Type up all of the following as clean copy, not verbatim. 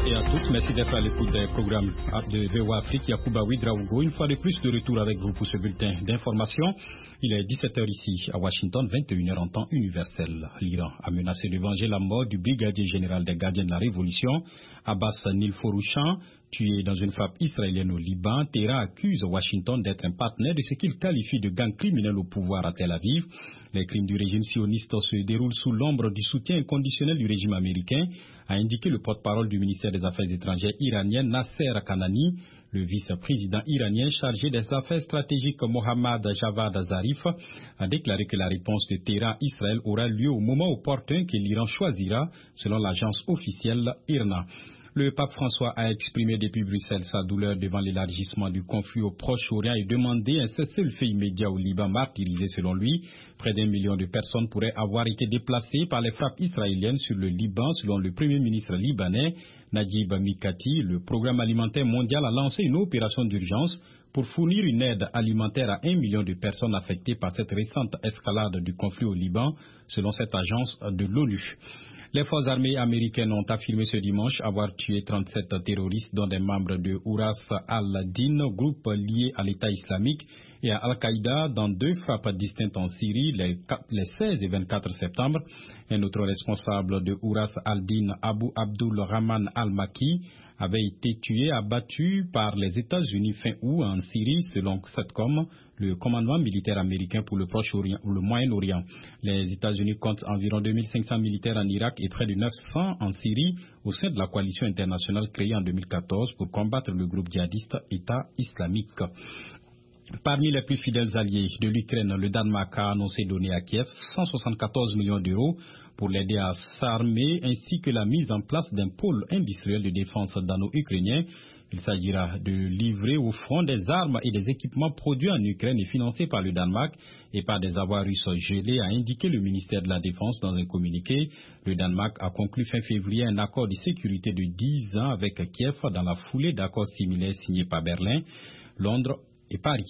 et à tous. Merci d'être à l'écoute des programmes de VOA Afrique. Yacouba Ouedraogo, une fois de plus de retour avec vous pour ce bulletin d'information. Il est 17h ici à Washington, 21h en temps universel. L'Iran a menacé de venger la mort du brigadier général des gardiens de la Révolution, Abbas Nilforoushan, tué dans une frappe israélienne au Liban. Téhéran accuse Washington d'être un partenaire de ce qu'il qualifie de gang criminel au pouvoir à Tel Aviv. Les crimes du régime sioniste se déroulent sous l'ombre du soutien inconditionnel du régime américain, a indiqué le porte-parole du ministère des Affaires étrangères iranien Nasser Kanani. Le vice-président iranien chargé des affaires stratégiques Mohammad Javad Zarif a déclaré que la réponse de Téhéran à Israël aura lieu au moment opportun que l'Iran choisira, selon l'agence officielle IRNA. Le pape François a exprimé depuis Bruxelles sa douleur devant l'élargissement du conflit au Proche-Orient et demandé un cessez-le-feu immédiat au Liban martyrisé selon lui. Près d'1 million de personnes pourraient avoir été déplacées par les frappes israéliennes sur le Liban selon le premier ministre libanais Najib Mikati. Le programme alimentaire mondial a lancé une opération d'urgence pour fournir une aide alimentaire à 1 million de personnes affectées par cette récente escalade du conflit au Liban selon cette agence de l'ONU. Les forces armées américaines ont affirmé ce dimanche avoir tué 37 terroristes, dont des membres de Ouras al-Din, groupe lié à l'État islamique et à Al-Qaïda, dans 2 frappes distinctes en Syrie, les 16 et 24 septembre. Un autre responsable de Ouras al-Din, Abu Abdul Rahman al-Maki, avait été tué, abattu par les États-Unis fin août en Syrie, selon CENTCOM, le commandement militaire américain pour le Proche-Orient ou le Moyen-Orient. Les États-Unis comptent environ 2500 militaires en Irak et près de 900 en Syrie au sein de la coalition internationale créée en 2014 pour combattre le groupe djihadiste État islamique. Parmi les plus fidèles alliés de l'Ukraine, le Danemark a annoncé donner à Kiev 174 millions d'euros pour l'aider à s'armer, ainsi que la mise en place d'un pôle industriel de défense dano-ukrainien. Il s'agira de livrer au front des armes et des équipements produits en Ukraine et financés par le Danemark et par des avoirs russes gelés, a indiqué le ministère de la Défense dans un communiqué. Le Danemark a conclu fin février un accord de sécurité de 10 ans avec Kiev dans la foulée d'accords similaires signés par Berlin, Londres et Paris.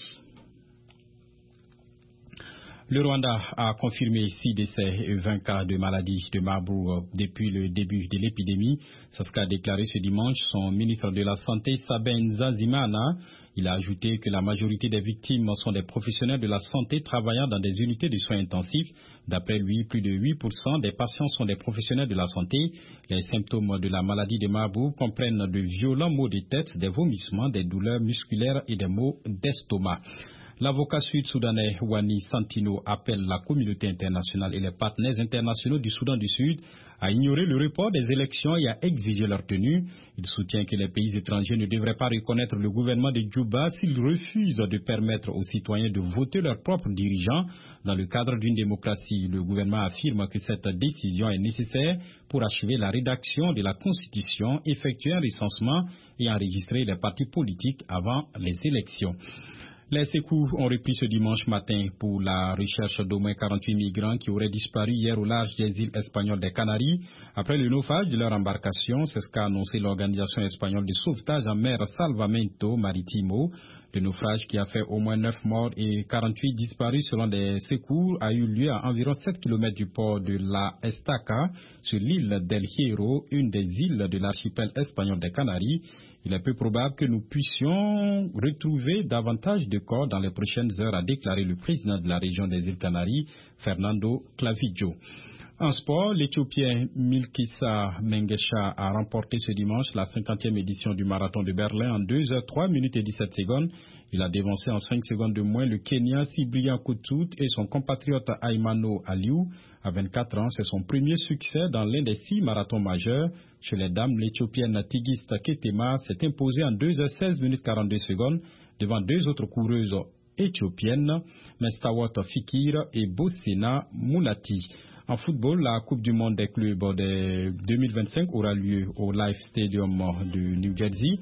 Le Rwanda a confirmé 6 décès et 20 cas de maladie de Marburg depuis le début de l'épidémie. C'est ce qu'a déclaré ce dimanche son ministre de la Santé, Sabin Nsanzimana. Il a ajouté que la majorité des victimes sont des professionnels de la santé travaillant dans des unités de soins intensifs. D'après lui, plus de 8% des patients sont des professionnels de la santé. Les symptômes de la maladie de Marburg comprennent de violents maux de tête, des vomissements, des douleurs musculaires et des maux d'estomac. L'avocat sud-soudanais Wani Santino appelle la communauté internationale et les partenaires internationaux du Soudan du Sud à ignorer le report des élections et à exiger leur tenue. Il soutient que les pays étrangers ne devraient pas reconnaître le gouvernement de Djouba s'ils refusent de permettre aux citoyens de voter leurs propres dirigeants. Dans le cadre d'une démocratie, le gouvernement affirme que cette décision est nécessaire pour achever la rédaction de la Constitution, effectuer un recensement et enregistrer les partis politiques avant les élections. Les secours ont repris ce dimanche matin pour la recherche d'au moins 48 migrants qui auraient disparu hier au large des îles espagnoles des Canaries. Après le naufrage de leur embarcation, c'est ce qu'a annoncé l'organisation espagnole de sauvetage en mer Salvamento Maritimo. Le naufrage qui a fait au moins 9 morts et 48 disparus selon des secours a eu lieu à environ 7 km du port de La Estaca sur l'île del Hierro, une des îles de l'archipel espagnol des Canaries. Il est peu probable que nous puissions retrouver davantage de corps dans les prochaines heures, a déclaré le président de la région des îles Canaries, Fernando Clavijo. En sport, l'Éthiopien Milkissa Mengesha a remporté ce dimanche la 50e édition du marathon de Berlin en 2h03 minutes et 17 secondes. Il a dévancé en 5 secondes de moins le Kenyan Cyprien Koutout et son compatriote Aimano Aliou. À 24 ans, c'est son premier succès dans l'un des 6 marathons majeurs. Chez les dames, l'Éthiopienne Tigist Ketema s'est imposée en 2h16 minutes 42 secondes devant 2 autres coureuses éthiopiennes, Mestawot Fikir et Bosena Moulati. En football, la Coupe du Monde des clubs de 2025 aura lieu au Life Stadium de New Jersey.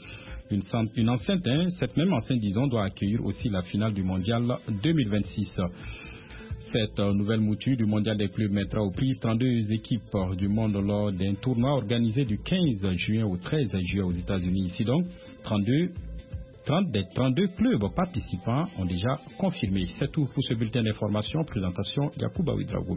Une enceinte, cette même enceinte, disons, doit accueillir aussi la finale du Mondial 2026. Cette nouvelle mouture du Mondial des clubs mettra aux prises 32 équipes du monde lors d'un tournoi organisé du 15 juin au 13 juillet aux États-Unis. Ici donc, 32 clubs participants ont déjà confirmé. C'est tout pour ce bulletin d'information. Présentation Yacouba Ouedraogo.